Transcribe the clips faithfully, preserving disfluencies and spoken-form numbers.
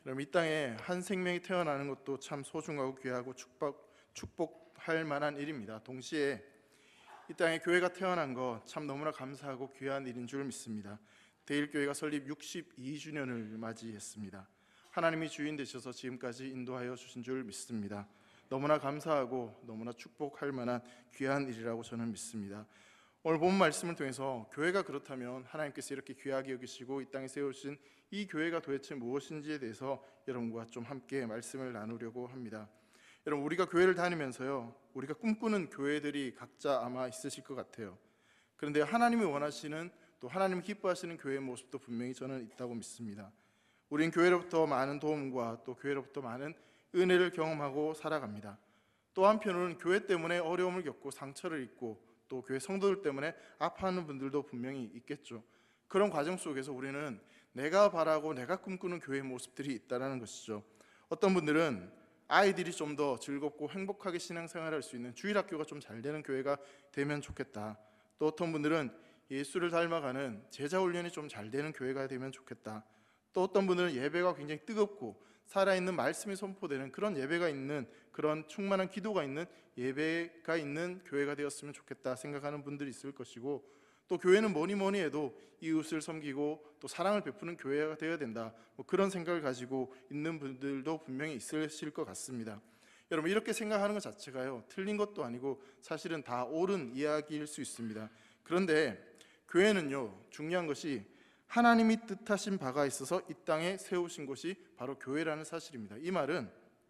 그럼 이 땅에 한 생명이 태어나는 것도 참 소중하고 귀하고 축복, 축복할 만한 일입니다. 동시에 이 땅에 교회가 태어난 거 참 너무나 감사하고 귀한 일인 줄 믿습니다. 대일교회가 설립 육십이 주년을 맞이했습니다. 하나님이 주인 되셔서 지금까지 인도하여 주신 줄 믿습니다. 너무나 감사하고 너무나 축복할 만한 귀한 일이라고 저는 믿습니다. 오늘 본 말씀을 통해서 교회가 그렇다면 하나님께서 이렇게 귀하게 여기시고 이 땅에 세우신 이 교회가 도대체 무엇인지에 대해서 여러분과 좀 함께 말씀을 나누려고 합니다. 여러분, 우리가 교회를 다니면서요, 우리가 꿈꾸는 교회들이 각자 아마 있으실 것 같아요. 그런데 하나님이 원하시는, 또 하나님이 기뻐하시는 교회의 모습도 분명히 저는 있다고 믿습니다. 우린 교회로부터 많은 도움과 또 교회로부터 많은 은혜를 경험하고 살아갑니다. 또 한편으로는 교회 때문에 어려움을 겪고 상처를 입고 또 교회 성도들 때문에 아파하는 분들도 분명히 있겠죠. 그런 과정 속에서 우리는 내가 바라고 내가 꿈꾸는 교회의 모습들이 있다는 것이죠. 어떤 분들은 아이들이 좀 더 즐겁고 행복하게 신앙생활을 할 수 있는 주일학교가 좀 잘 되는 교회가 되면 좋겠다. 또 어떤 분들은 예수를 닮아가는 제자훈련이 좀 잘 되는 교회가 되면 좋겠다. 또 어떤 분들은 예배가 굉장히 뜨겁고 살아있는 말씀이 선포되는 그런 예배가 있는, 그런 충만한 기도가 있는 예배가 있는 교회가 되었으면 좋겠다 생각하는 분들이 있을 것이고, 또 교회는 뭐니 뭐니 해도 이웃을 섬기고 또 사랑을 베푸는 교회가 되어야 된다, 뭐 그런 생각을 가지고 있는 분들도 분명히 있으실 것 같습니다. 여러분, 이렇게 생각하는 것 자체가요, 틀린 것도 아니고 사실은 다 옳은 이야기일 수 있습니다. 그런데 교회는요, 중요한 것이 하나님이 뜻하신 바가 있어서 이 땅에 세우신 곳이 바로 교회라는 사실입니다. 이 말은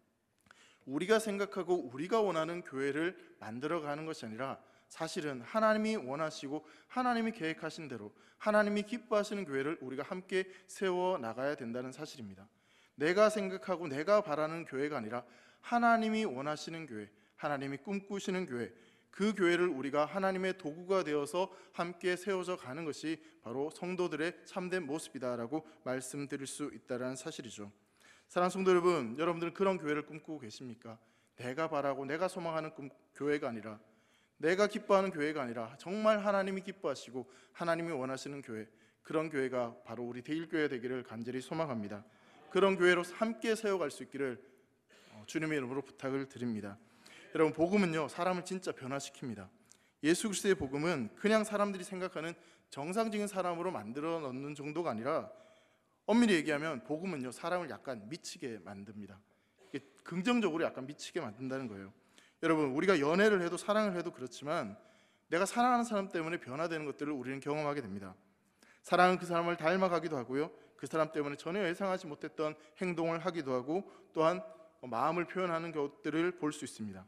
우리가 생각하고 우리가 원하는 교회를 만들어가는 것이 아니라 사실은 하나님이 원하시고 하나님이 계획하신 대로 하나님이 기뻐하시는 교회를 우리가 함께 세워나가야 된다는 사실입니다. 내가 생각하고 내가 바라는 교회가 아니라 하나님이 원하시는 교회, 하나님이 꿈꾸시는 교회, 그 교회를 우리가 하나님의 도구가 되어서 함께 세워져 가는 것이 바로 성도들의 참된 모습이다라고 말씀드릴 수 있다는 사실이죠. 사랑하는 성도 여러분, 여러분들은 그런 교회를 꿈꾸고 계십니까? 내가 바라고 내가 소망하는 꿈, 교회가 아니라, 내가 기뻐하는 교회가 아니라 정말 하나님이 기뻐하시고 하나님이 원하시는 교회, 그런 교회가 바로 우리 대일교회 되기를 간절히 소망합니다. 그런 교회로 함께 세워갈 수 있기를 주님의 이름으로 부탁을 드립니다. 여러분, 복음은요, 사람을 진짜 변화시킵니다. 예수 그리스도의 복음은 그냥 사람들이 생각하는 정상적인 사람으로 만들어 놓는 정도가 아니라, 엄밀히 얘기하면 복음은요, 사람을 약간 미치게 만듭니다. 긍정적으로 약간 미치게 만든다는 거예요. 여러분, 우리가 연애를 해도 사랑을 해도 그렇지만 내가 사랑하는 사람 때문에 변화되는 것들을 우리는 경험하게 됩니다. 사랑은 그 사람을 닮아가기도 하고요, 그 사람 때문에 전혀 예상하지 못했던 행동을 하기도 하고, 또한 마음을 표현하는 것들을 볼 수 있습니다.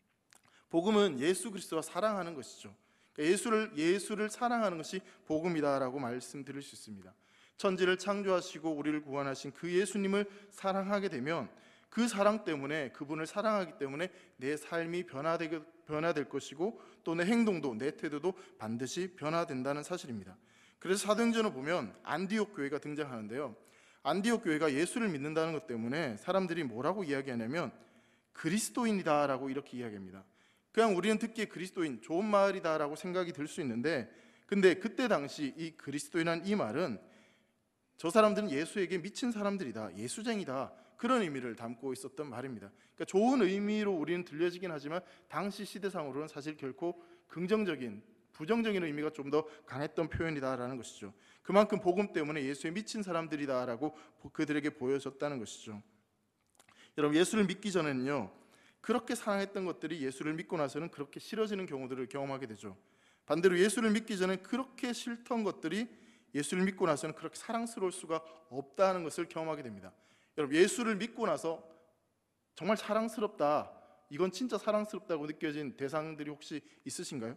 복음은 예수 그리스도와 사랑하는 것이죠. 그러니까 예수를 예수를 사랑하는 것이 복음이다라고 말씀드릴 수 있습니다. 천지를 창조하시고 우리를 구원하신 그 예수님을 사랑하게 되면 그 사랑 때문에, 그분을 사랑하기 때문에 내 삶이 변화되게, 변화될 것이고 또 내 행동도, 내 태도도 반드시 변화된다는 사실입니다. 그래서 사도행전을 보면 안디옥 교회가 등장하는데요, 안디옥 교회가 예수를 믿는다는 것 때문에 사람들이 뭐라고 이야기하냐면 그리스도인이다라고 이렇게 이야기합니다. 그냥 우리는 듣기에 그리스도인, 좋은 말이다라고 생각이 들 수 있는데, 근데 그때 당시 이 그리스도인이라는 이 말은 저 사람들은 예수에게 미친 사람들이다, 예수쟁이다, 그런 의미를 담고 있었던 말입니다. 그러니까 좋은 의미로 우리는 들려지긴 하지만 당시 시대상으로는 사실 결코 긍정적인, 부정적인 의미가 좀 더 강했던 표현이다라는 것이죠. 그만큼 복음 때문에 예수에 미친 사람들이다라고 그들에게 보여졌다는 것이죠. 여러분, 예수를 믿기 전에는요, 그렇게 사랑했던 것들이 예수를 믿고 나서는 그렇게 싫어지는 경우들을 경험하게 되죠. 반대로 예수를 믿기 전에 그렇게 싫던 것들이 예수를 믿고 나서는 그렇게 사랑스러울 수가 없다는 것을 경험하게 됩니다. 여러분, 예수를 믿고 나서 정말 사랑스럽다, 이건 진짜 사랑스럽다고 느껴진 대상들이 혹시 있으신가요?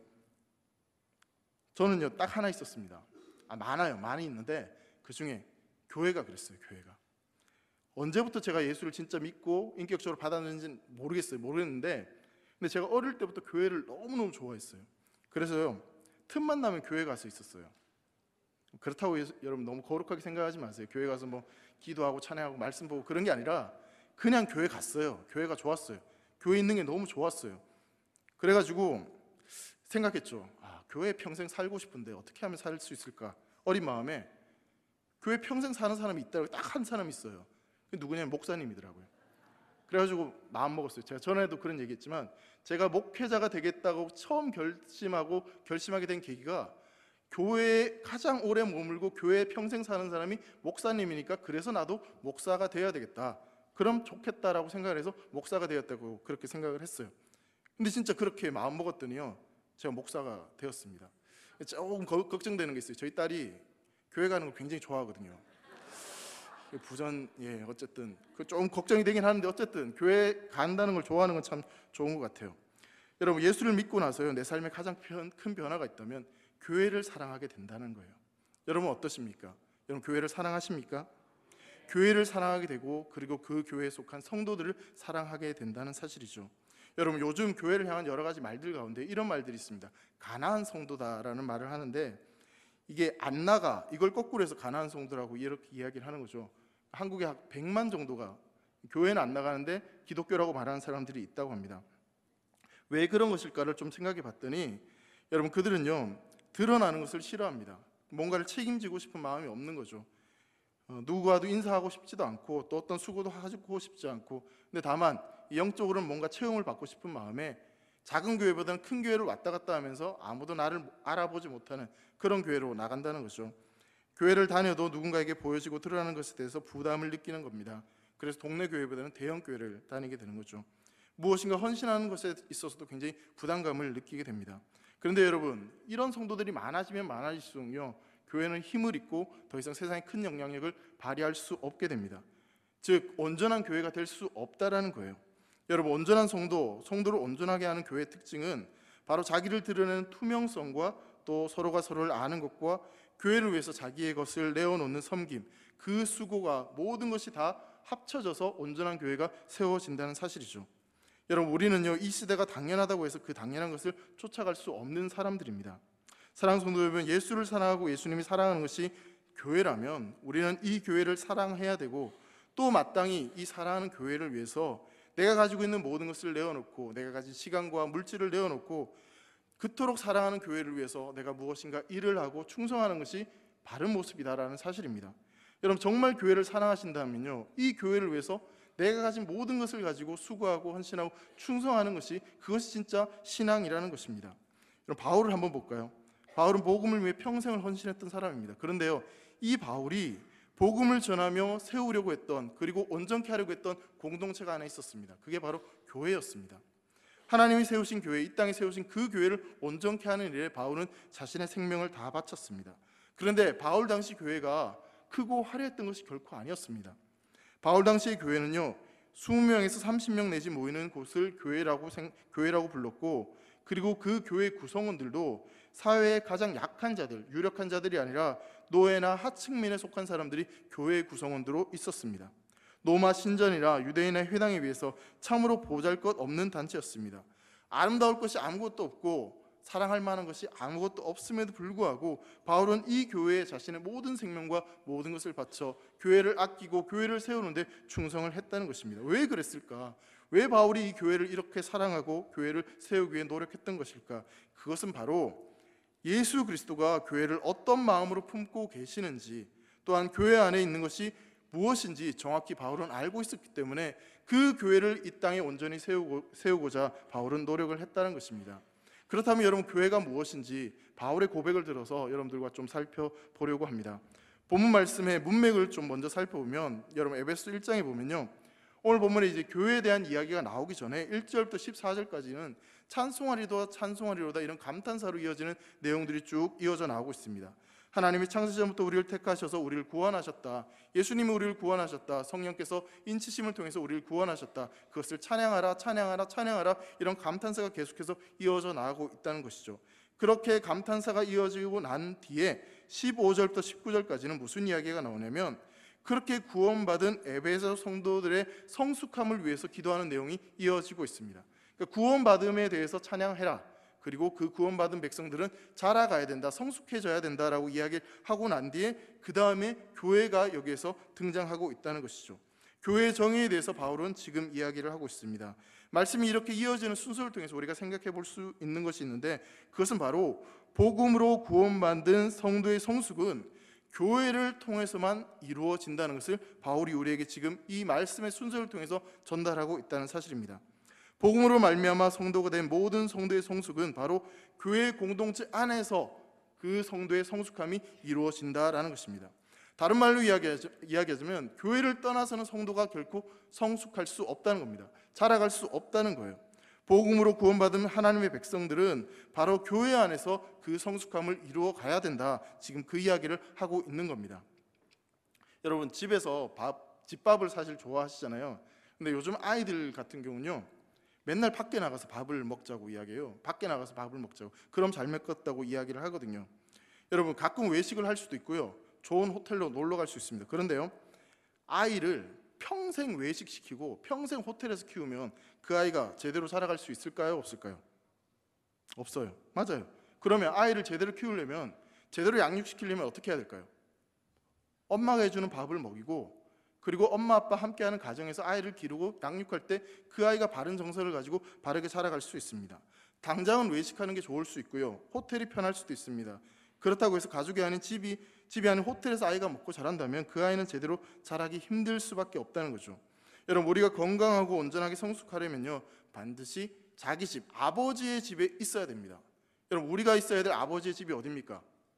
저는요, 딱 하나 있었습니다. 아, 많아요, 많이 있는데 그 중에 교회가 그랬어요. 교회가 언제부터 제가 예수를 진짜 믿고 인격적으로 받았는지는 모르겠어요. 모르겠는데 근데 제가 어릴 때부터 교회를 너무너무 좋아했어요. 그래서요, 틈만 나면 교회 가서 있었어요. 그렇다고 예수, 여러분 너무 거룩하게 생각하지 마세요. 교회 가서 뭐 기도하고 찬양하고 말씀 보고 그런 게 아니라 그냥 교회 갔어요. 교회가 좋았어요. 교회 있는 게 너무 좋았어요. 그래가지고 생각했죠. 아, 교회에 평생 살고 싶은데 어떻게 하면 살 수 있을까? 어린 마음에 교회 평생 사는 사람이 있다고 딱 한 사람 있어요. 누구냐면 목사님이더라고요. 그래가지고 마음 먹었어요. 제가 전에도 그런 얘기했지만 제가 목회자가 되겠다고 처음 결심하고 결심하게 된 계기가 교회에 가장 오래 머물고 교회에 평생 사는 사람이 목사님이니까 그래서 나도 목사가 되어야 되겠다. 그럼 좋겠다라고 생각을 해서 목사가 되었다고 그렇게 생각을 했어요. 근데 진짜 그렇게 마음 먹었더니요, 제가 목사가 되었습니다. 조금 걱정되는 게 있어요. 저희 딸이 교회 가는 걸 굉장히 좋아하거든요. 부전, 예, 어쨌든 좀 걱정이 되긴 하는데 어쨌든 교회 간다는 걸 좋아하는 건 참 좋은 것 같아요. 여러분, 예수를 믿고 나서요, 내 삶에 가장 큰 변화가 있다면 교회를 사랑하게 된다는 거예요. 여러분 어떠십니까? 여러분 교회를 사랑하십니까? 교회를 사랑하게 되고 그리고 그 교회에 속한 성도들을 사랑하게 된다는 사실이죠. 여러분, 요즘 교회를 향한 여러 가지 말들 가운데 이런 말들이 있습니다. 가난한 성도다라는 말을 하는데 이게 안 나가, 이걸 거꾸로 해서 가난한 성도라고 이렇게 이야기를 하는 거죠. 한국에 한 백만 정도가 교회는 안 나가는데 기독교라고 말하는 사람들이 있다고 합니다. 왜 그런 것일까를 좀 생각해 봤더니 여러분, 그들은요 드러나는 것을 싫어합니다. 뭔가를 책임지고 싶은 마음이 없는 거죠. 어, 누구와도 인사하고 싶지도 않고 또 어떤 수고도 하고 싶지 않고, 근데 다만 영적으로는 뭔가 체험을 받고 싶은 마음에 작은 교회보다는 큰 교회를 왔다 갔다 하면서 아무도 나를 알아보지 못하는 그런 교회로 나간다는 거죠. 교회를 다녀도 누군가에게 보여지고 드러나는 것에 대해서 부담을 느끼는 겁니다. 그래서 동네 교회보다는 대형 교회를 다니게 되는 거죠. 무엇인가 헌신하는 것에 있어서도 굉장히 부담감을 느끼게 됩니다. 그런데 여러분, 이런 성도들이 많아지면 많아질수록요, 교회는 힘을 잃고 더 이상 세상에 큰 영향력을 발휘할 수 없게 됩니다. 즉 온전한 교회가 될 수 없다라는 거예요. 여러분, 온전한 성도, 성도를 온전하게 하는 교회의 특징은 바로 자기를 드러내는 투명성과 또 서로가 서로를 아는 것과 교회를 위해서 자기의 것을 내어놓는 섬김, 그 수고가 모든 것이 다 합쳐져서 온전한 교회가 세워진다는 사실이죠. 여러분, 우리는요 이 시대가 당연하다고 해서 그 당연한 것을 쫓아갈 수 없는 사람들입니다. 사랑하는 성도 여러분, 예수를 사랑하고 예수님이 사랑하는 것이 교회라면 우리는 이 교회를 사랑해야 되고 또 마땅히 이 사랑하는 교회를 위해서 내가 가지고 있는 모든 것을 내어놓고 내가 가진 시간과 물질을 내어놓고 그토록 사랑하는 교회를 위해서 내가 무엇인가 일을 하고 충성하는 것이 바른 모습이다라는 사실입니다. 여러분, 정말 교회를 사랑하신다면요 이 교회를 위해서 내가 가진 모든 것을 가지고 수고하고 헌신하고 충성하는 것이, 그것이 진짜 신앙이라는 것입니다. 여러분, 바울을 한번 볼까요? 바울은 복음을 위해 평생을 헌신했던 사람입니다. 그런데요 이 바울이 복음을 전하며 세우려고 했던, 그리고 온전케 하려고 했던 공동체가 하나 있었습니다. 그게 바로 교회였습니다. 하나님이 세우신 교회, 이 땅에 세우신 그 교회를 온전케 하는 일에 바울은 자신의 생명을 다 바쳤습니다. 그런데 바울 당시 교회가 크고 화려했던 것이 결코 아니었습니다. 바울 당시의 교회는요 이십 명에서 삼십 명 내지 모이는 곳을 교회라고, 생, 교회라고 불렀고, 그리고 그 교회 구성원들도 사회의 가장 약한 자들, 유력한 자들이 아니라 노예나 하층민에 속한 사람들이 교회의 구성원으로 있었습니다. 로마 신전이나 유대인의 회당에 비해서 참으로 보잘것없는 단체였습니다. 아름다울 것이 아무것도 없고 사랑할 만한 것이 아무것도 없음에도 불구하고 바울은 이 교회에 자신의 모든 생명과 모든 것을 바쳐 교회를 아끼고 교회를 세우는데 충성을 했다는 것입니다. 왜 그랬을까? 왜 바울이 이 교회를 이렇게 사랑하고 교회를 세우기 위해 노력했던 것일까? 그것은 바로 예수 그리스도가 교회를 어떤 마음으로 품고 계시는지, 또한 교회 안에 있는 것이 무엇인지 정확히 바울은 알고 있었기 때문에 그 교회를 이 땅에 온전히 세우고, 세우고자 바울은 노력을 했다는 것입니다. 그렇다면 여러분, 교회가 무엇인지 바울의 고백을 들어서 여러분들과 좀 살펴보려고 합니다. 본문 말씀의 문맥을 좀 먼저 살펴보면, 여러분 에베소 일 장에 보면요, 오늘 본문에 이제 교회에 대한 이야기가 나오기 전에 일 절부터 십사 절까지는 찬송하리로다 찬송하리로다 이런 감탄사로 이어지는 내용들이 쭉 이어져 나오고 있습니다. 하나님이 창세전부터 우리를 택하셔서 우리를 구원하셨다. 예수님이 우리를 구원하셨다. 성령께서 인치심을 통해서 우리를 구원하셨다. 그것을 찬양하라 찬양하라 찬양하라, 이런 감탄사가 계속해서 이어져 나가고 있다는 것이죠. 그렇게 감탄사가 이어지고 난 뒤에 십오 절부터 십구 절까지는 무슨 이야기가 나오냐면, 그렇게 구원받은 에베소 성도들의 성숙함을 위해서 기도하는 내용이 이어지고 있습니다. 그러니까 구원받음에 대해서 찬양해라. 그리고 그 구원받은 백성들은 자라가야 된다, 성숙해져야 된다라고 이야기하고 난 뒤에 그 다음에 교회가 여기에서 등장하고 있다는 것이죠. 교회의 정의에 대해서 바울은 지금 이야기를 하고 있습니다. 말씀이 이렇게 이어지는 순서를 통해서 우리가 생각해 볼 수 있는 것이 있는데, 그것은 바로 복음으로 구원받은 성도의 성숙은 교회를 통해서만 이루어진다는 것을 바울이 우리에게 지금 이 말씀의 순서를 통해서 전달하고 있다는 사실입니다. 복음으로 말미암아 성도가 된 모든 성도의 성숙은 바로 교회 공동체 안에서 그 성도의 성숙함이 이루어진다라는 것입니다. 다른 말로 이야기하자면 교회를 떠나서는 성도가 결코 성숙할 수 없다는 겁니다. 자라갈 수 없다는 거예요. 복음으로 구원받은 하나님의 백성들은 바로 교회 안에서 그 성숙함을 이루어 가야 된다. 지금 그 이야기를 하고 있는 겁니다. 여러분, 집에서 밥, 집밥을 사실 좋아하시잖아요. 근데 요즘 아이들 같은 경우는요, 맨날 밖에 나가서 밥을 먹자고 이야기해요. 밖에 나가서 밥을 먹자고. 그럼 잘 먹었다고 이야기를 하거든요. 여러분, 가끔 외식을 할 수도 있고요, 좋은 호텔로 놀러 갈 수 있습니다. 그런데요, 아이를 평생 외식시키고 평생 호텔에서 키우면 그 아이가 제대로 살아갈 수 있을까요? 없을까요? 없어요. 맞아요. 그러면 아이를 제대로 키우려면, 제대로 양육시키려면 어떻게 해야 될까요? 엄마가 해주는 밥을 먹이고, 그리고 엄마 아빠 함께하는 가정에서 아이를 기르고 양육할 때 그 아이가 바른 정서를 가지고 바르게 살아갈 수 있습니다. 당장은 외식하는 게 좋을 수 있고요, 호텔이 편할 수도 있습니다. 그렇다고 해서 가족이 아닌 집이 집이 아닌 호텔에서 아이가 먹고 자란다면 그 아이는 제대로 자라기 힘들 수밖에 없다는 거죠. 여러분, 우리가 건강하고 온전하게 성숙하려면요, 반드시 자기 집, 아버지의 집에 있어야 됩니다. 여러분, 우리가 있어야 될 아버지의 집이 어디입니까?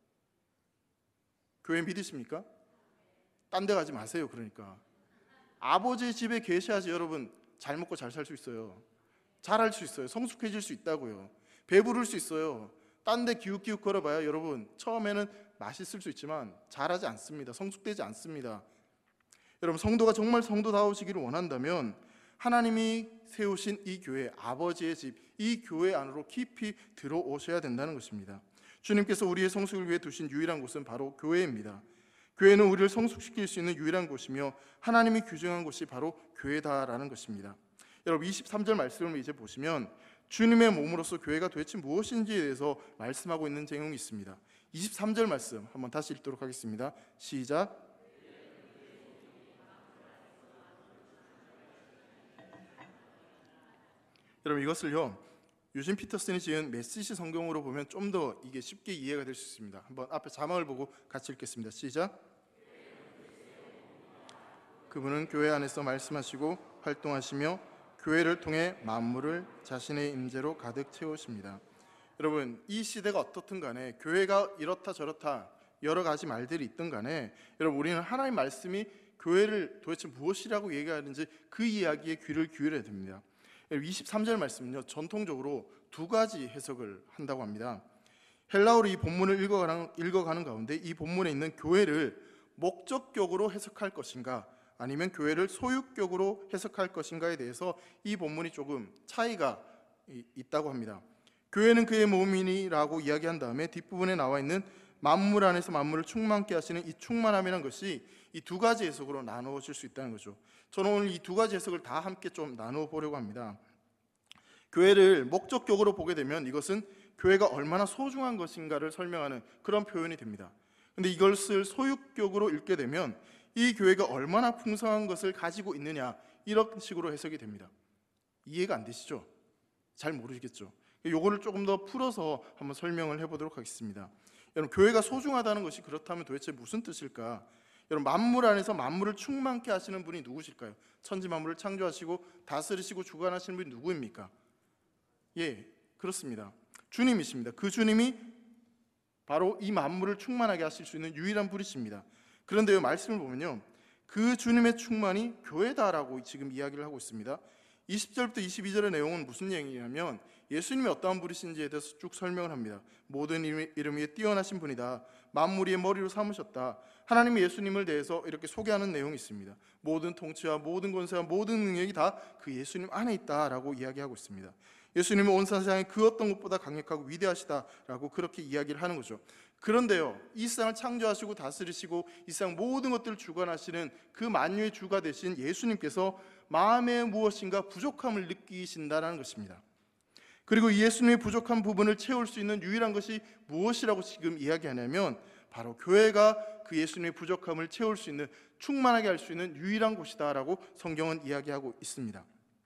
교회 믿으십니까? 딴 데 가지 마세요. 그러니까 아버지의 집에 계셔야지 여러분 잘 먹고 잘 살 수 있어요. 잘할 수 있어요. 성숙해질 수 있다고요. 배부를 수 있어요. 딴 데 기웃기웃 걸어봐야 여러분 처음에는 맛있을 수 있지만 잘하지 않습니다. 성숙되지 않습니다. 여러분, 성도가 정말 성도다우시기를 원한다면 하나님이 세우신 이 교회, 아버지의 집, 이 교회 안으로 깊이 들어오셔야 된다는 것입니다. 주님께서 우리의 성숙을 위해 두신 유일한 곳은 바로 교회입니다. 교회는 우리를 성숙시킬 수 있는 유일한 곳이며 하나님이 규정한 곳이 바로 교회다라는 것입니다. 여러분, 이십삼 절 말씀을 이제 보시면 주님의 몸으로서 교회가 도대체 무엇인지에 대해서 말씀하고 있는 내용이 있습니다. 이십삼 절 말씀 한번 다시 읽도록 하겠습니다. 시작. 여러분, 이것을요 유진 피터슨이 지은 메시지 성경으로 보면 좀 더 이게 쉽게 이해가 될 수 있습니다. 한번 앞에 자막을 보고 같이 읽겠습니다. 시작. 그분은 교회 안에서 말씀하시고 활동하시며 교회를 통해 만물을 자신의 임재로 가득 채우십니다. 여러분, 이 시대가 어떻든 간에 교회가 이렇다 저렇다 여러 가지 말들이 있든 간에 여러분, 우리는 하나님의 말씀이 교회를 도대체 무엇이라고 얘기하는지 그 이야기에 귀를 기울여야 됩니다. 이십삼 절 말씀은요, 전통적으로 두 가지 해석을 한다고 합니다. 헬라어로 이 본문을 읽어가는, 읽어가는 가운데 이 본문에 있는 교회를 목적격으로 해석할 것인가, 아니면 교회를 소유격으로 해석할 것인가에 대해서 이 본문이 조금 차이가 있다고 합니다. 교회는 그의 몸이니라고 이야기한 다음에 뒷부분에 나와 있는 만물 안에서 만물을 충만케 하시는 이 충만함이라는 것이 이 두 가지 해석으로 나누어질 수 있다는 거죠. 저는 오늘 이 두 가지 해석을 다 함께 좀 나누어 보려고 합니다. 교회를 목적격으로 보게 되면 이것은 교회가 얼마나 소중한 것인가를 설명하는 그런 표현이 됩니다. 근데 이것을 소유격으로 읽게 되면 이 교회가 얼마나 풍성한 것을 가지고 있느냐, 이런 식으로 해석이 됩니다. 이해가 안 되시죠? 잘 모르시겠죠? 요거를 조금 더 풀어서 한번 설명을 해보도록 하겠습니다. 여러분, 교회가 소중하다는 것이 그렇다면 도대체 무슨 뜻일까? 여러분, 만물 안에서 만물을 충만케 하시는 분이 누구실까요? 천지 만물을 창조하시고 다스리시고 주관하시는 분이 누구입니까? 예, 그렇습니다. 주님이십니다. 그 주님이 바로 이 만물을 충만하게 하실 수 있는 유일한 분이십니다. 그런데 이 말씀을 보면요, 그 주님의 충만이 교회다라고 지금 이야기를 하고 있습니다. 이십 절부터 이십이 절의 내용은 무슨 얘기냐면 예수님이 어떠한 분이신지에 대해서 쭉 설명을 합니다. 모든 이름 위에 뛰어나신 분이다. 만물 위의 머리로 삼으셨다. 하나님이 예수님을 대해서 이렇게 소개하는 내용이 있습니다. 모든 통치와 모든 권세와 모든 능력이 다 그 예수님 안에 있다라고 이야기하고 있습니다. 예수님은 온 세상에 그 어떤 것보다 강력하고 위대하시다라고 그렇게 이야기를 하는 거죠. 그런데요, 이 세상을 창조하시고 다스리시고 이 세상 모든 것들을 주관하시는 그 만유의 주가 되신 예수님께서 마음에 무엇인가 부족함을 느끼신다는 것입니다. 그리고 예수님의 부족한 부분을 채울 수 있는 유일한 것이 무엇이라고 지금 이야기하냐면 바로 교회가 그 예수님의 부족함을 채울 수 있는, 충만하게 할 수 있는 유일한 곳이다라고 성경은 이야기하고 있습니다.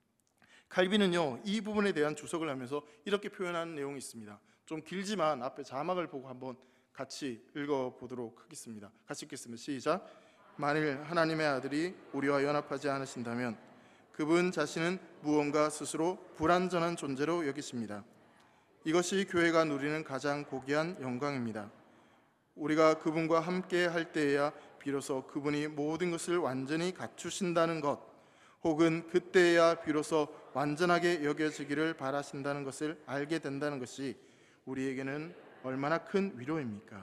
칼빈은요, 이 부분에 대한 주석을 하면서 이렇게 표현하는 내용이 있습니다. 좀 길지만 앞에 자막을 보고 한번 같이 읽어보도록 하겠습니다. 같이 읽겠습니다. 시작. 만일 하나님의 아들이 우리와 연합하지 않으신다면 그분 자신은 무언가 스스로 불완전한 존재로 여기십니다. 이것이 교회가 누리는 가장 고귀한 영광입니다. 우리가 그분과 함께 할 때에야 비로소 그분이 모든 것을 완전히 갖추신다는 것, 혹은 그때에야 비로소 완전하게 여겨지기를 바라신다는 것을 알게 된다는 것이 우리에게는 얼마나 큰 위로입니까?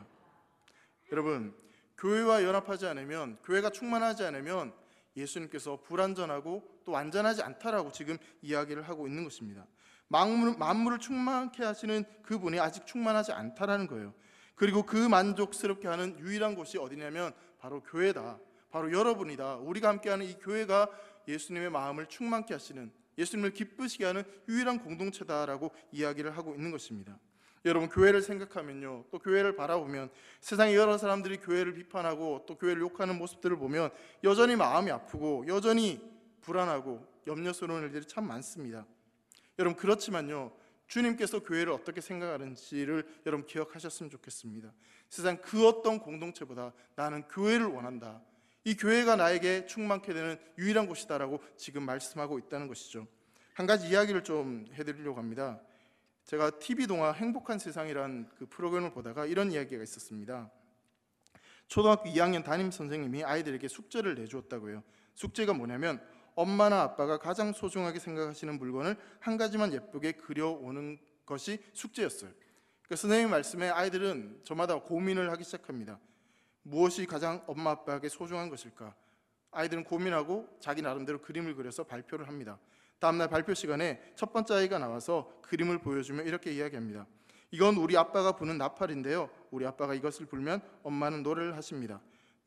여러분, 교회와 연합하지 않으면, 교회가 충만하지 않으면 예수님께서 불완전하고 또 완전하지 않다라고 지금 이야기를 하고 있는 것입니다. 만물, 만물을 충만케 하시는 그분이 아직 충만하지 않다라는 거예요. 그리고 그 만족스럽게 하는 유일한 곳이 어디냐면 바로 교회다. 바로 여러분이다. 우리가 함께하는 이 교회가 예수님의 마음을 충만케 하시는, 예수님을 기쁘시게 하는 유일한 공동체다라고 이야기를 하고 있는 것입니다. 여러분, 교회를 생각하면요, 또 교회를 바라보면 세상에 여러 사람들이 교회를 비판하고 또 교회를 욕하는 모습들을 보면 여전히 마음이 아프고 여전히 불안하고 염려스러운 일들이 참 많습니다. 여러분, 그렇지만요, 주님께서 교회를 어떻게 생각하는지를 여러분 기억하셨으면 좋겠습니다. 세상 그 어떤 공동체보다 나는 교회를 원한다. 이 교회가 나에게 충만케 되는 유일한 곳이다라고 지금 말씀하고 있다는 것이죠. 한 가지 이야기를 좀 해드리려고 합니다. 제가 티비 동화 행복한 세상이라는 그 프로그램을 보다가 이런 이야기가 있었습니다. 초등학교 이 학년 담임 선생님이 아이들에게 숙제를 내주었다고요. 숙제가 뭐냐면 엄마나 아빠가 가장 소중하게 생각하시는 물건을 한 가지만 예쁘게 그려오는 것이 숙제였어요. 그 선생님 말씀에 아이들은 저마다 고민을 하기 시작합니다. 무엇이 가장 엄마 아빠에게 소중한 것일까? 아이들은 고민하고 자기 나름대로 그림을 그려서 발표를 합니다. 다음날 발표 시간에 첫 번째 아이가 나와서 그림을 보여주며 이렇게 이야기합니다. 이건 우리 아빠가 부는 나팔인데요, 우리 아빠가 이것을 불면 엄마는 노래를 하십니다.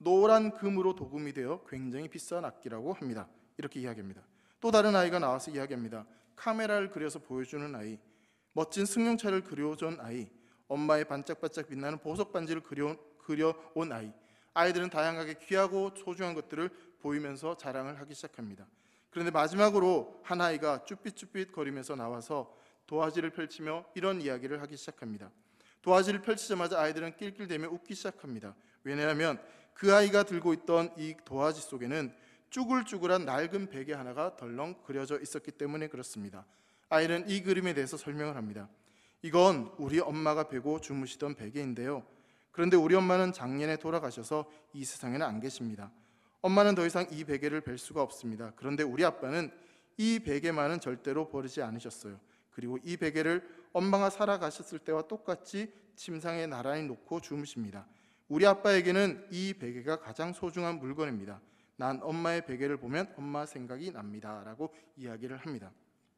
노란 금으로 도금이 되어 굉장히 비싼 악기라고 합니다. 이렇게 이야기합니다. 또 다른 아이가 나와서 이야기합니다. 카메라를 그려서 보여주는 아이, 멋진 승용차를 그려준 아이, 엄마의 반짝반짝 빛나는 보석 반지를 그려, 그려온 아이. 아이들은 다양하게 귀하고 소중한 것들을 보이면서 자랑을 하기 시작합니다. 그런데 마지막으로 한 아이가 쭈삣쭈삣 거리면서 나와서 도화지를 펼치며 이런 이야기를 하기 시작합니다. 도화지를 펼치자마자 아이들은 낄낄대며 웃기 시작합니다. 왜냐하면 그 아이가 들고 있던 이 도화지 속에는 쭈글쭈글한 낡은 베개 하나가 덜렁 그려져 있었기 때문에 그렇습니다. 아이는 이 그림에 대해서 설명을 합니다. 이건 우리 엄마가 베고 주무시던 베개인데요, 그런데 우리 엄마는 작년에 돌아가셔서 이 세상에는 안 계십니다. 엄마는 더 이상 이 베개를 벨 수가 없습니다. 그런데 우리 아빠는 이 베개만은 절대로 버리지 않으셨어요. 그리고 이 베개를 엄마가 살아가셨을 때와 똑같이 침상에 나란히 놓고 주무십니다. 우리 아빠에게는 이 베개가 가장 소중한 물건입니다. 난 엄마의 베개를 보면 엄마 생각이 납니다. 라고 이야기를 합니다.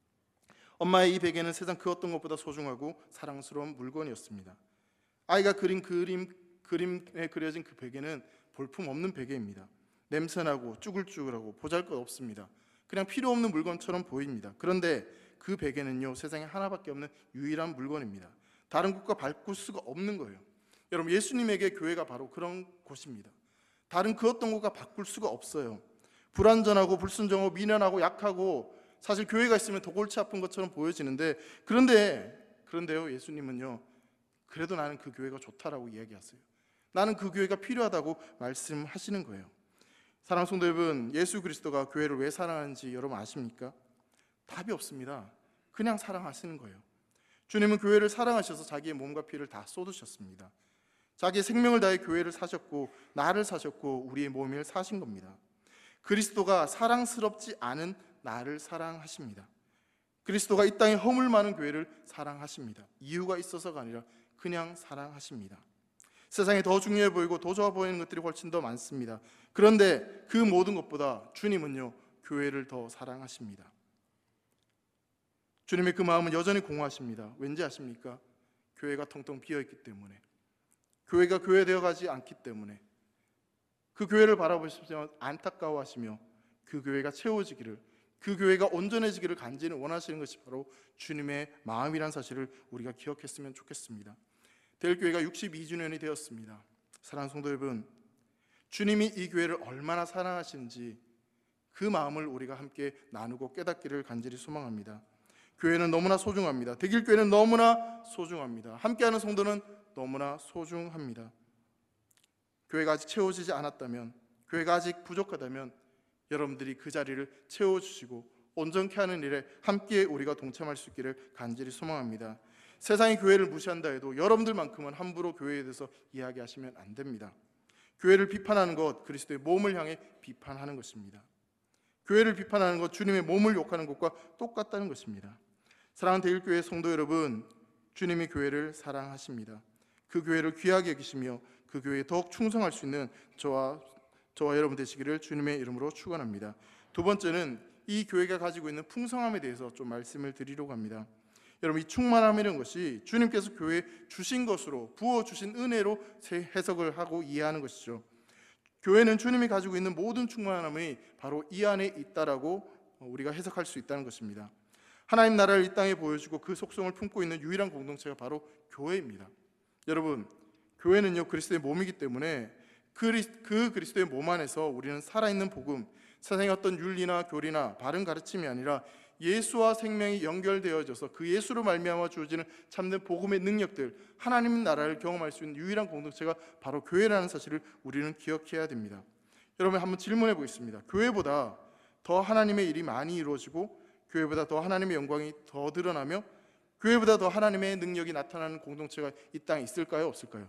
엄마의 이 베개는 세상 그 어떤 것보다 소중하고 사랑스러운 물건이었습니다. 아이가 그린 그림, 그림에 그려진 그 베개는 볼품없는 베개입니다. 냄새나고 쭈글쭈글하고 보잘것없습니다. 그냥 필요 없는 물건처럼 보입니다. 그런데 그 베개는요, 세상에 하나밖에 없는 유일한 물건입니다. 다른 곳과 바꿀 수가 없는 거예요. 여러분, 예수님에게 교회가 바로 그런 곳입니다. 다른 그 어떤 곳과 바꿀 수가 없어요. 불완전하고 불순종하고 미련하고 약하고 사실 교회가 있으면 더 골치 아픈 것처럼 보여지는데, 그런데 그런데요, 예수님은요, 그래도 나는 그 교회가 좋다라고 이야기하세요. 나는 그 교회가 필요하다고 말씀하시는 거예요. 사랑하는 성도 여러분, 예수 그리스도가 교회를 왜 사랑하는지 여러분 아십니까? 답이 없습니다. 그냥 사랑하시는 거예요. 주님은 교회를 사랑하셔서 자기의 몸과 피를 다 쏟으셨습니다. 자기의 생명을 다해 교회를 사셨고 나를 사셨고 우리의 몸을 사신 겁니다. 그리스도가 사랑스럽지 않은 나를 사랑하십니다. 그리스도가 이 땅에 허물 많은 교회를 사랑하십니다. 이유가 있어서가 아니라 그냥 사랑하십니다. 세상에 더 중요해 보이고 더 좋아 보이는 것들이 훨씬 더 많습니다. 그런데 그 모든 것보다 주님은요, 교회를 더 사랑하십니다. 주님의 그 마음은 여전히 공허하십니다. 왠지 아십니까? 교회가 텅텅 비어있기 때문에, 교회가 교회되어 가지 않기 때문에, 그 교회를 바라보시면 안타까워하시며 그 교회가 채워지기를, 그 교회가 온전해지기를 간절히 원하시는 것이 바로 주님의 마음이란 사실을 우리가 기억했으면 좋겠습니다. 대일교회가 육십이 주년이 되었습니다. 사랑하는 성도 여러분, 주님이 이 교회를 얼마나 사랑하시는지 그 마음을 우리가 함께 나누고 깨닫기를 간절히 소망합니다. 교회는 너무나 소중합니다. 대길교회는 너무나 소중합니다. 함께하는 성도는 너무나 소중합니다. 교회가 아직 채워지지 않았다면, 교회가 아직 부족하다면 여러분들이 그 자리를 채워주시고 온전케 하는 일에 함께 우리가 동참할 수 있기를 간절히 소망합니다. 세상이 교회를 무시한다 해도 여러분들만큼은 함부로 교회에 대해서 이야기하시면 안 됩니다. 교회를 비판하는 것, 그리스도의 몸을 향해 비판하는 것입니다. 교회를 비판하는 것, 주님의 몸을 욕하는 것과 똑같다는 것입니다. 사랑하는 대길교회 성도 여러분, 주님이 교회를 사랑하십니다. 그 교회를 귀하게 여기시며 그 교회에 더욱 충성할 수 있는 저와 저와 여러분 되시기를 주님의 이름으로 축원합니다. 두 번째는 이 교회가 가지고 있는 풍성함에 대해서 좀 말씀을 드리려고 합니다. 여러분, 이 충만함이라는 것이 주님께서 교회에 주신 것으로, 부어주신 은혜로 해석을 하고 이해하는 것이죠. 교회는 주님이 가지고 있는 모든 충만함이 바로 이 안에 있다라고 우리가 해석할 수 있다는 것입니다. 하나님 나라를 이 땅에 보여주고 그 속성을 품고 있는 유일한 공동체가 바로 교회입니다. 여러분, 교회는요 그리스도의 몸이기 때문에 그리, 그 그리스도의 몸 안에서 우리는 살아있는 복음, 세상의 어떤 윤리나 교리나 바른 가르침이 아니라 예수와 생명이 연결되어져서 그 예수로 말미암아 주어지는 참된 복음의 능력들, 하나님 나라를 경험할 수 있는 유일한 공동체가 바로 교회라는 사실을 우리는 기억해야 됩니다. 여러분, 한번 질문해 보겠습니다. 교회보다 더 하나님의 일이 많이 이루어지고 교회보다 더 하나님의 영광이 더 드러나며 교회보다 더 하나님의 능력이 나타나는 공동체가 이 땅에 있을까요? 없을까요?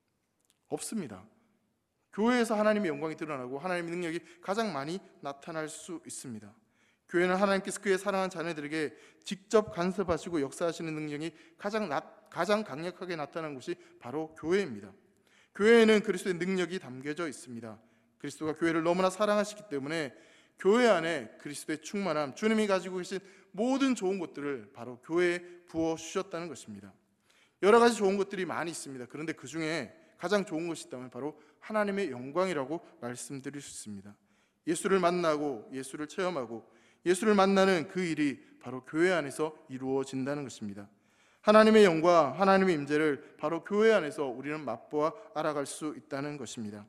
없습니다. 교회에서 하나님의 영광이 드러나고 하나님의 능력이 가장 많이 나타날 수 있습니다. 교회는 하나님께서 그의 사랑하는 자녀들에게 직접 간섭하시고 역사하시는 능력이 가장, 나, 가장 강력하게 나타나는 곳이 바로 교회입니다. 교회에는 그리스도의 능력이 담겨져 있습니다. 그리스도가 교회를 너무나 사랑하시기 때문에 교회 안에 그리스도의 충만함, 주님이 가지고 계신 모든 좋은 것들을 바로 교회에 부어주셨다는 것입니다. 여러 가지 좋은 것들이 많이 있습니다. 그런데 그 중에 가장 좋은 것이 있다면 바로 하나님의 영광이라고 말씀드릴 수 있습니다. 예수를 만나고 예수를 체험하고 예수를 만나는 그 일이 바로 교회 안에서 이루어진다는 것입니다. 하나님의 영광, 하나님의 임재를 바로 교회 안에서 우리는 맛보아 알아갈 수 있다는 것입니다.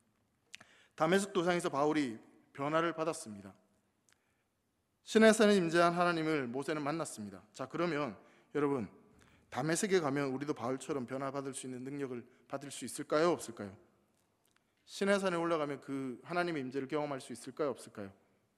다메섹 도상에서 바울이 변화를 받았습니다. 시내산에 임재한 하나님을 모세는 만났습니다. 자, 그러면 여러분, 다메섹에 가면 우리도 바울처럼 변화받을 수 있는 능력을 받을 수 있을까요? 없을까요? 시내산에 올라가면 그 하나님의 임재를 경험할 수 있을까요? 없을까요?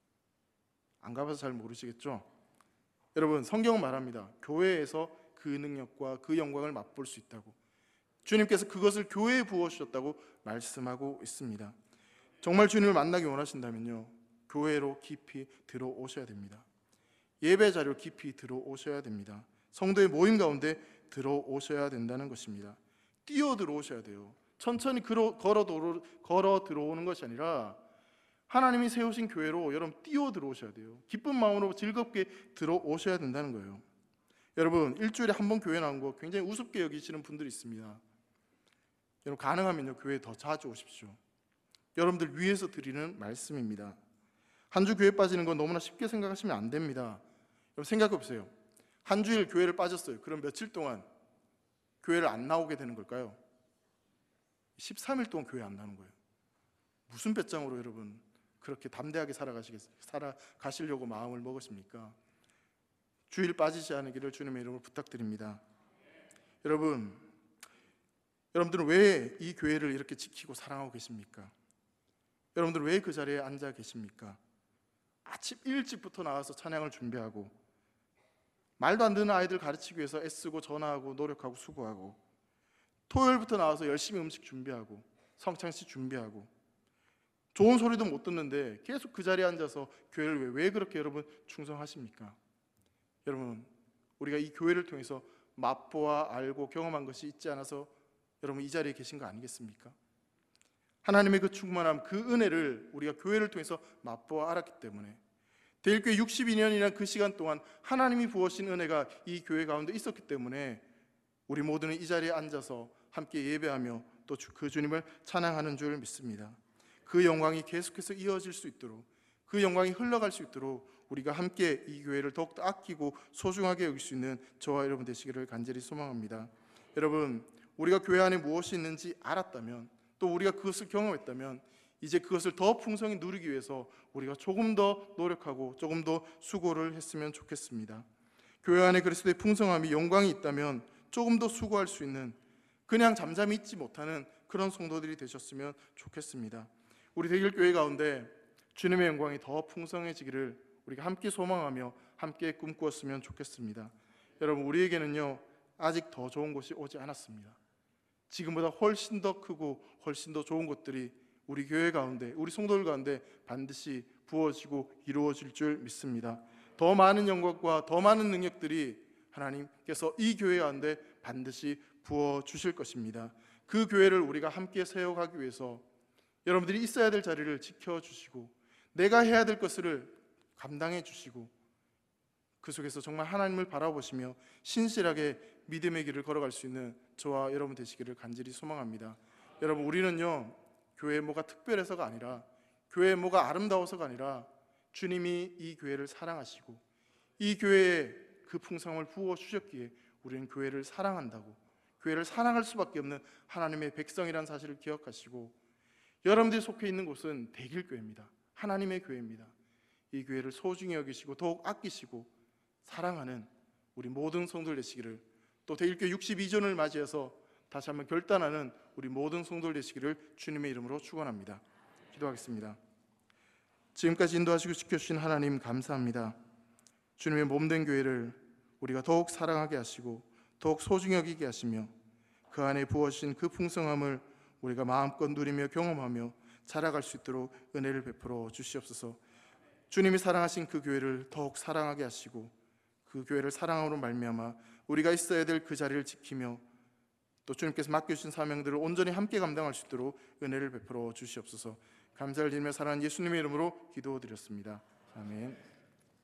안 가봐서 잘 모르시겠죠? 여러분, 성경은 말합니다. 교회에서 그 능력과 그 영광을 맛볼 수 있다고. 주님께서 그것을 교회에 부어주셨다고 말씀하고 있습니다. 정말 주님을 만나기 원하신다면요, 교회로 깊이 들어오셔야 됩니다. 예배 자리로 깊이 들어오셔야 됩니다. 성도의 모임 가운데 들어오셔야 된다는 것입니다. 뛰어 들어오셔야 돼요. 천천히 걸어, 걸어, 걸어 들어오는 것이 아니라 하나님이 세우신 교회로 여러분 뛰어 들어오셔야 돼요. 기쁜 마음으로 즐겁게 들어오셔야 된다는 거예요. 여러분, 일주일에 한 번 교회 나온 거 굉장히 우습게 여기시는 분들이 있습니다. 여러분, 가능하면요 교회에 더 자주 오십시오. 여러분들 위해서 드리는 말씀입니다. 한 주 교회 빠지는 건 너무나 쉽게 생각하시면 안 됩니다. 여러분, 생각해 보세요. 한 주일 교회를 빠졌어요. 그럼 며칠 동안 교회를 안 나오게 되는 걸까요? 십삼 일 동안 교회 안 나오는 거예요. 무슨 배짱으로 여러분 그렇게 담대하게 살아가시겠, 살아가시려고 마음을 먹으십니까? 주일 빠지지 않기를 주님의 이름으로 부탁드립니다. 여러분, 여러분들은 왜 이 교회를 이렇게 지키고 사랑하고 계십니까? 여러분들은 왜 그 자리에 앉아 계십니까? 아침 일찍부터 나와서 찬양을 준비하고 말도 안 되는 아이들 가르치기 위해서 애쓰고 전화하고 노력하고 수고하고 토요일부터 나와서 열심히 음식 준비하고 성찬식 준비하고 좋은 소리도 못 듣는데 계속 그 자리에 앉아서 교회를 왜, 왜 그렇게 여러분 충성하십니까? 여러분, 우리가 이 교회를 통해서 맛보아 알고 경험한 것이 있지 않아서 여러분 이 자리에 계신 거 아니겠습니까? 하나님의 그 충만함, 그 은혜를 우리가 교회를 통해서 맛보아 알았기 때문에 대일교회 육십이 년이라는 그 시간 동안 하나님이 부어신 은혜가 이 교회 가운데 있었기 때문에 우리 모두는 이 자리에 앉아서 함께 예배하며 또 그 주님을 찬양하는 줄 믿습니다. 그 영광이 계속해서 이어질 수 있도록, 그 영광이 흘러갈 수 있도록 우리가 함께 이 교회를 더욱더 아끼고 소중하게 여길 수 있는 저와 여러분 되시기를 간절히 소망합니다. 여러분, 우리가 교회 안에 무엇이 있는지 알았다면, 또 우리가 그것을 경험했다면 이제 그것을 더 풍성히 누리기 위해서 우리가 조금 더 노력하고 조금 더 수고를 했으면 좋겠습니다. 교회 안에 그리스도의 풍성함이 영광이 있다면 조금 더 수고할 수 있는, 그냥 잠잠히 있지 못하는 그런 성도들이 되셨으면 좋겠습니다. 우리 대길교회 가운데 주님의 영광이 더 풍성해지기를 우리가 함께 소망하며 함께 꿈꾸었으면 좋겠습니다. 여러분, 우리에게는요 아직 더 좋은 곳이 오지 않았습니다. 지금보다 훨씬 더 크고 훨씬 더 좋은 것들이 우리 교회 가운데, 우리 성도들 가운데 반드시 부어지고 이루어질 줄 믿습니다. 더 많은 영광과 더 많은 능력들이 하나님께서 이 교회 가운데 반드시 부어주실 것입니다. 그 교회를 우리가 함께 세워가기 위해서 여러분들이 있어야 될 자리를 지켜주시고 내가 해야 될 것을 감당해 주시고 그 속에서 정말 하나님을 바라보시며 신실하게 믿음의 길을 걸어갈 수 있는 저와 여러분 되시기를 간절히 소망합니다. 여러분, 우리는요 교회 뭐가 특별해서가 아니라, 교회 뭐가 아름다워서가 아니라 주님이 이 교회를 사랑하시고 이 교회에 그 풍성을 부어주셨기에 우리는 교회를 사랑한다고, 교회를 사랑할 수밖에 없는 하나님의 백성이라는 사실을 기억하시고, 여러분들이 속해 있는 곳은 대길교회입니다. 하나님의 교회입니다. 이 교회를 소중히 여기시고 더욱 아끼시고 사랑하는 우리 모든 성도들 되시기를, 또 대길교회 육십이 주년을 맞이해서 다시 한번 결단하는 우리 모든 성도들 되시기를 주님의 이름으로 축원합니다. 기도하겠습니다. 지금까지 인도하시고 지켜주신 하나님 감사합니다. 주님의 몸된 교회를 우리가 더욱 사랑하게 하시고 더욱 소중히 여기게 하시며 그 안에 부어주신 그 풍성함을 우리가 마음껏 누리며 경험하며 자라갈 수 있도록 은혜를 베풀어 주시옵소서. 주님이 사랑하신 그 교회를 더욱 사랑하게 하시고 그 교회를 사랑함으로 말미암아 우리가 있어야 될 그 자리를 지키며 또 주님께서 맡겨주신 사명들을 온전히 함께 감당할 수 있도록 은혜를 베풀어 주시옵소서. 감사를 드리며 사랑하는 예수님의 이름으로 기도드렸습니다. 아멘.